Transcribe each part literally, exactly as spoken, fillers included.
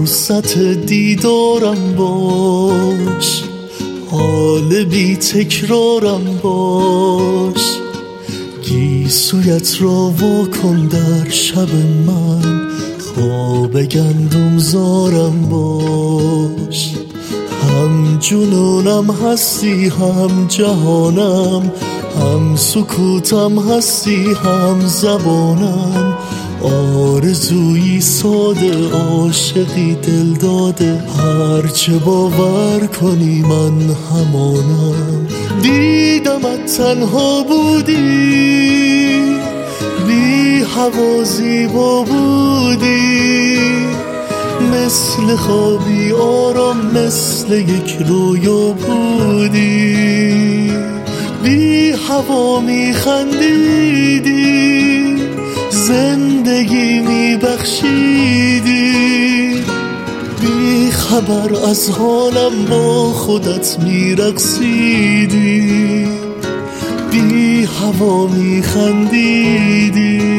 فرصت دیدارم باش، حال بی تکرارم باش، گیسویت را واکن در شب من، خواب گندم زارم باش. هم جنونم هستی هم جهانم، هم سکوتم هستی هم زبانم، آرزویی ساده عاشقی دل داده، هرچه باور کنی من همانم. دیدمت تنها بودی، بی هوا زیبا بودی، مثل خوابی آرام مثل یک رویا بودی، بی هوا می خندیدی، زندگی می بخشیدی، بی خبر از حالم با خودت می رقصیدی، بی هوا می خندیدی.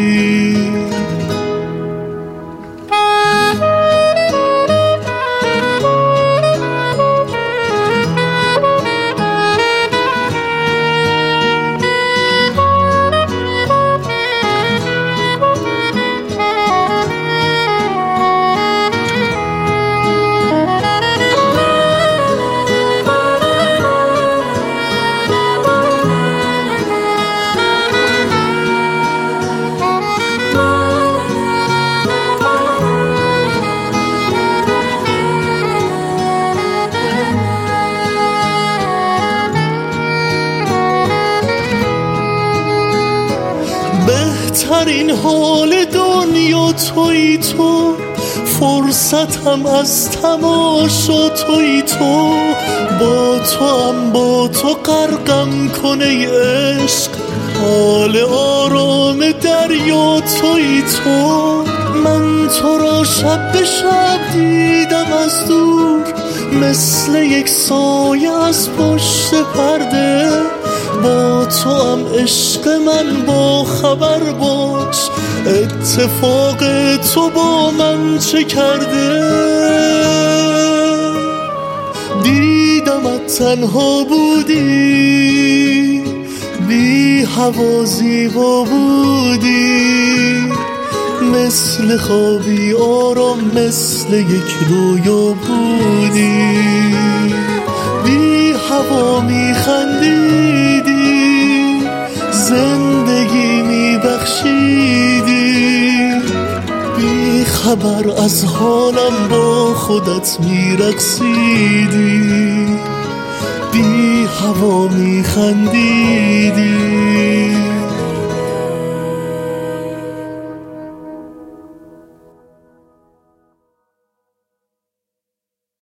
بهترین حال دنیا تویی تو، فرصتم از تماشا تویی تو، با تو هم با تو غرقم کنه عشق، حال آرام دریا تویی تو. من تو را شب به شب دیدم از دور، مثل یک سایه از پشت پرده، با تو هم عشق من با خبر باش، اتفاق تو با من چه کرده. دیدمت تنها بودی، بی هوا زیبا بودی، مثل خوابی آرام مثل یک رویا بودی، بی هوا می خندیدی، زندگی می بخشیدی، بی خبر از حالم با خودت می رقصیدی، بی هوا می خندیدی.